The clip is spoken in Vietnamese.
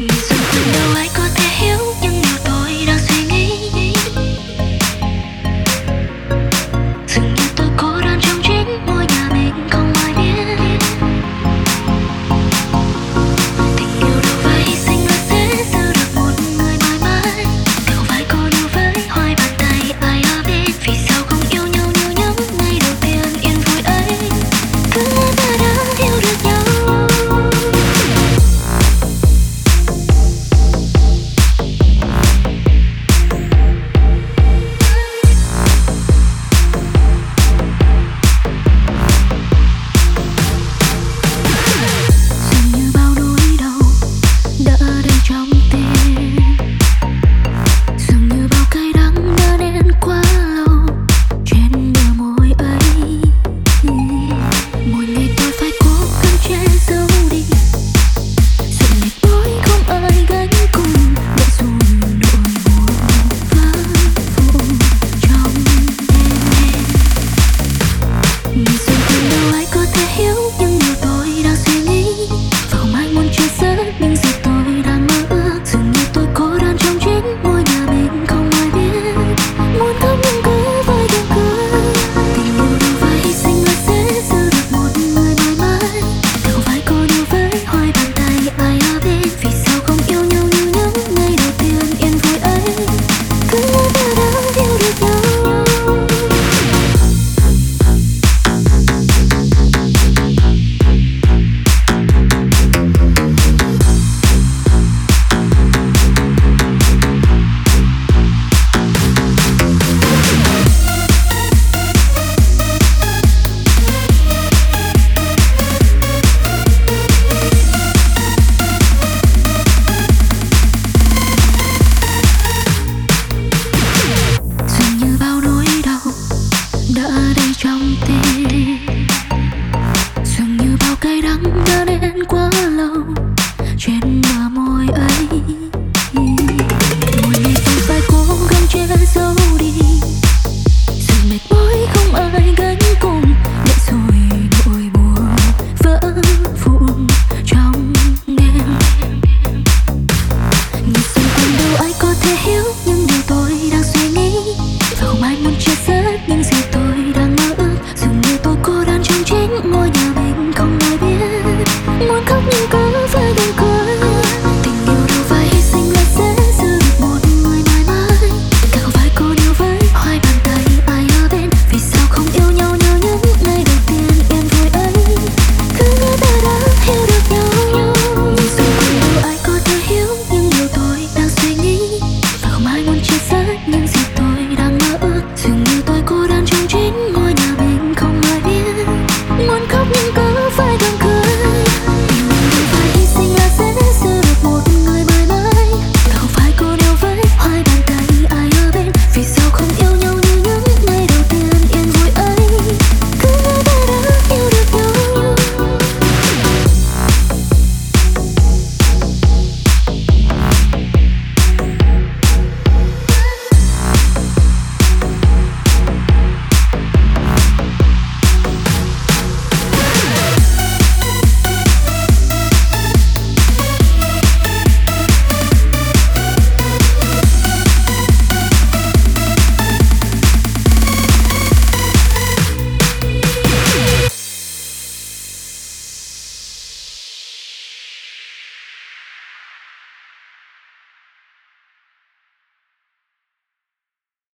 Dường như đâu ai có thể hiểu những điều tôi đang suy nghĩ. Dường như tôi cô đơn trong chính ngôi nhà mình không ai biết. Tình yêu đâu phải hy sinh là sẽ giữ được một người mãi mãi. Đâu phải cô đơn với hai bàn tay ai ở bên. Vì sao không yêu nhau như những ngày đầu tiên yên vui ấy. Cứ ngỡ ta đã yêu được nhau. Dường như bao nỗi đau đã đầy trong tim. Dường như bao cay đắng đã nén quá lâu trên bờ môi ấy. Mỗi ngày tôi phải cố gắng che giấu đi sự mệt mỏi không ai gánh cùng. Để rồi nỗi buồn vỡ vụn trong đêm. Vì dường như đâu ai có thể hiểu những điều tôi đang suy nghĩ. Và không ai muốn chia sẻ những gì tôi đang mơ ước. Dường như tôi cô đơn trong chính ngôi nhà mình không ai biết. Muốn khóc nhưng cứ vơi tiếng cười. Tình yêu đâu phải hy sinh là sẽ giữ được một người mãi mãi. Đâu phải cô đơn với hai bàn tay ai ở bên. Vì sao không yêu nhau như những ngày đầu tiên yên vui ấy. Cứ ngỡ ta đã yêu được nhau. Dường như bao nỗi đau đã đầy trong tim. Dường như bao cay đắng đã nén quá